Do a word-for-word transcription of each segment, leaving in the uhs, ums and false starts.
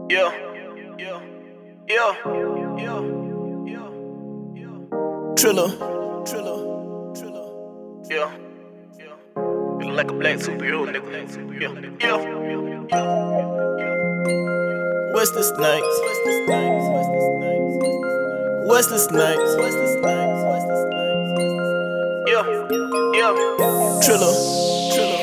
Yeah, yeah, yeah, yeah, yeah, yeah. Triller, Triller, Triller, yeah, yeah. Feeling like a black superhero, nigga. Yeah, yeah, yeah. Wesley Snipes, Wesley Snipes, Wesley Snipes, Wesley Snipes, Wesley Snipes, Wesley Snipes. Yeah, yeah, Triller, Triller.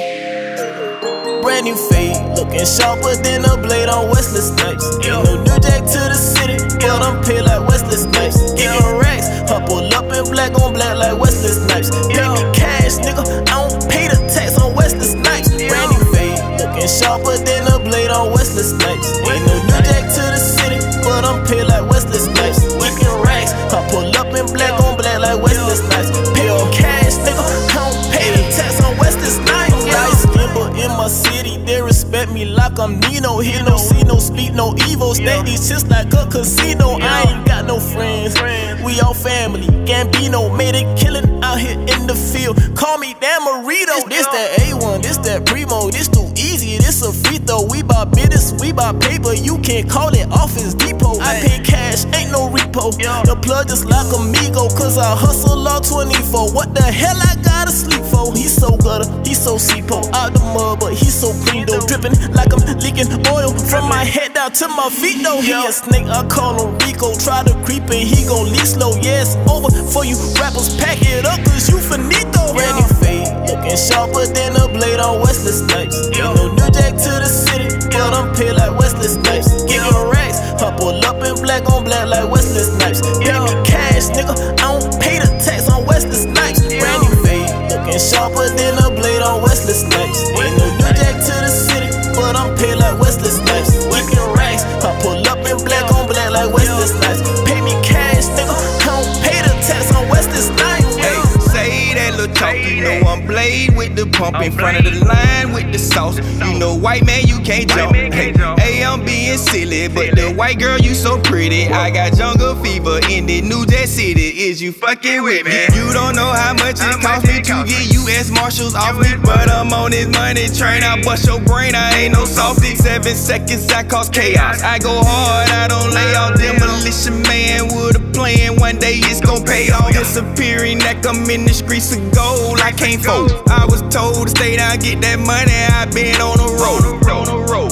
Brand new fade, looking sharper than a blade on Wesley Snipes. Ain't no new jack to the city, but I'm paid like Wesley Snipes. Getting racks, I pull up in black on black like Wesley Snipes. Pay me cash, nigga, I don't pay the tax on Wesley Snipes. Brand new fade, looking sharper than a blade on Wesley Snipes. Ain't no new jack to the city, but I'm paid like Wesley Snipes. Getting racks, I pull up in black on black like Wesley Snipes. Pay me cash, nigga, I don't pay the tax on Wesley Snipes. Light skin, but in my city, they respect me like I'm Nino. Hear no, see no, speak no evil. Stack these shits like a casino. I ain't got no friends, we all family. Gambino made a killing out here in the field. Call me Dan Marino. This that A one, this that Primo. This too easy, this a free throw. We buy business, we buy paper. You can't call it Office Depot. I pay cash, ain't no repo. The plug just like Amigo, cause I hustle all twenty-four. What the hell I gotta sleep for? He's so gutter, he's so C-po. Out the mud, but he's so clean though. Dripping like I'm leaking oil from my head down to my feet though. He a snake, I call him Rico. Try to creep and he gon' leave slow. Yeah, it's over for you rappers. Pack it up cause you finito. Brand new fade, looking sharper than a blade on Wesley Snipes. Ain't no new jack to the city, but I'm paid like Wesley Snipes. Getting racks, I pull up in black on black like Wesley Snipes. Pay me cash, nigga, I don't pay the tax on Wesley Snipes. Brand new fade, looking sharper than a blade on Wesley Snipes. Ain't no new jack to the city, but I'm paid like Wesley Snipes. Getting racks, I pull up in black on black like Wesley Snipes. Pay me cash, nigga, I don't pay the tax on Wesley Snipes. Hey, say that little talk, you know I'm Blade with the pump in front of the line with the sauce. You know white man, you can't jump. Hey, hey, I'm being silly, but the white girl, you so pretty. I got jungle fever in the New Jack City. Is you fucking with me? You don't know how much it cost me to get U S Marshals off me, but I'm on this money train. I bust your brain, I ain't no softy. Seven seconds, I cause chaos. I go hard, I don't lay off. Demolition man with a plan. One day it's gon' pay off. Disappearing like I'm in the streets of gold. I can't fold. I was told to stay down, get that money. I been on the road, on the road.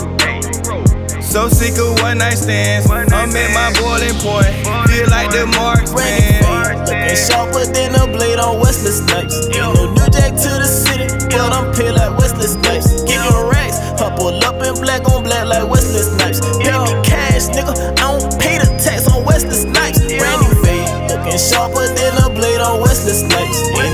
So sick of one night stands. I'm at my boiling point. Feel like the marksman. Looking sharper than a blade on Wesley Snipes. Ain't no new jack to the city, but I'm paid like Wesley Snipes. Getting racks, I pull up in black on black like Wesley Snipes. Pay me cash, nigga, I don't pay the tax on Wesley Snipes. Brand new fade, looking sharper than a blade on Wesley Snipes. Ain't